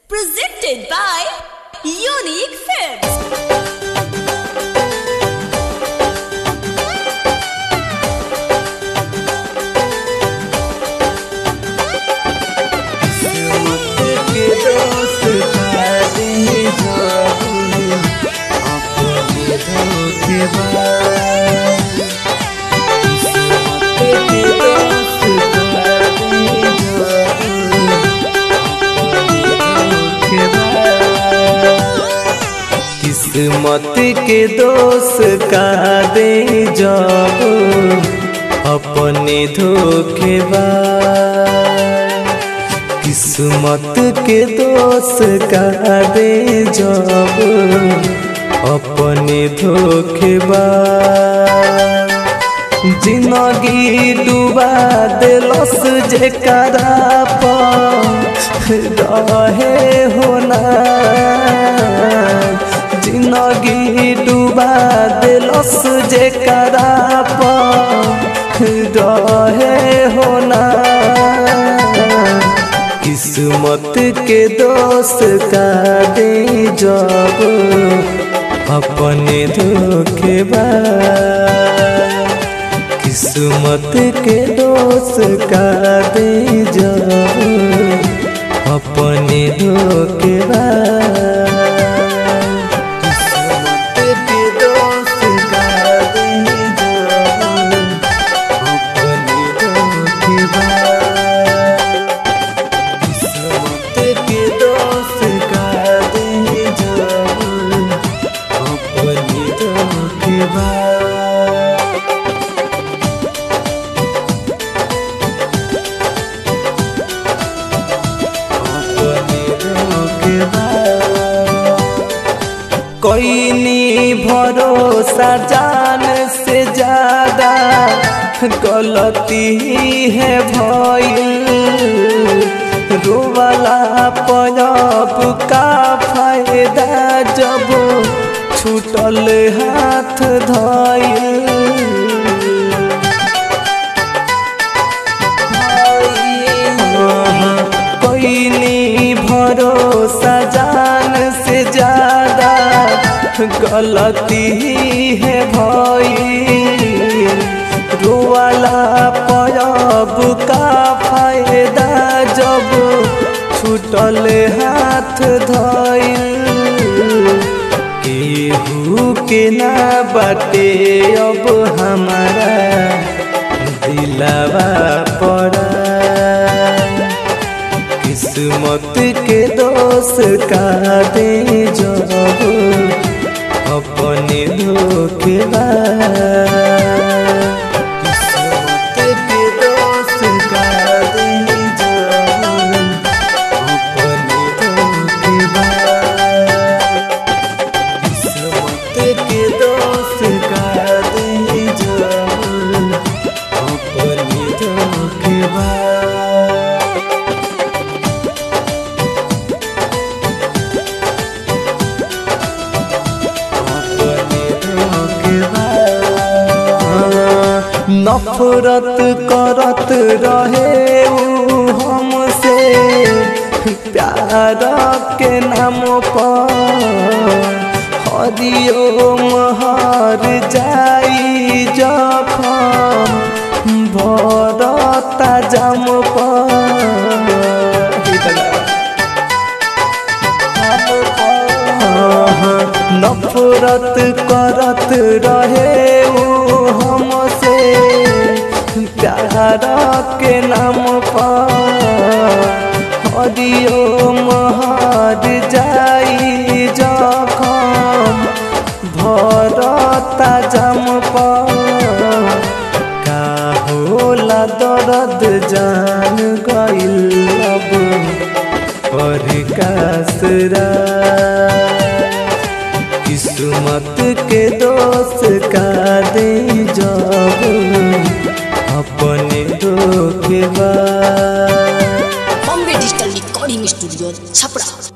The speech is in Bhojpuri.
Presented by Unique Films. किस्मत के दोस्त का दे जब अपने धोखेबाज। किस्मत के दोस्त का दे जब अपने धोखेबाज। जिंदगी डूबा दिलस जेकरा पर रहे होना। जिंदगी डूबा दिलस जेकरा पर रहे होना। किस्मत के दोस्त का दे जब अपने धोखेबाज। किस्मत के दोस्त का दे जब अपने धोखेबाज। कोई नहीं भरोसा जान से ज्यादा गलती है भइल। रोवाला पजब का फायदा जब छूटल हाथ धइल। कोई नहीं भरोसा जान से ज्यादा गलती है भइल। रोवाला पजब का फायदा जब छूटल हाथ धइल। केहू के ना बाटे अब हमारा दिलवा पड़ा। किस्मत के दोस्त का दे जब अपने धोखेबाज। किस्मत के दोस्त का दे जब अपने धोखेबाज। किस्मत के दोस्त का दे जब अपने धोखेबाज। नफरत करत रहे हमसे प्यार के नाम पर। हरिओम हार जाई जखम भरता जाम पर। नफरत करत रहे हमसे प्यार के नाम पर। हरिओम हार जाई जखम भरता जाम पर। का होला दर्द जान गइल अब पर कासरा। किस्मत के दोस्त का दे जब अपने धोखेबाज। Bombay Digital Recording Studio, Chapra।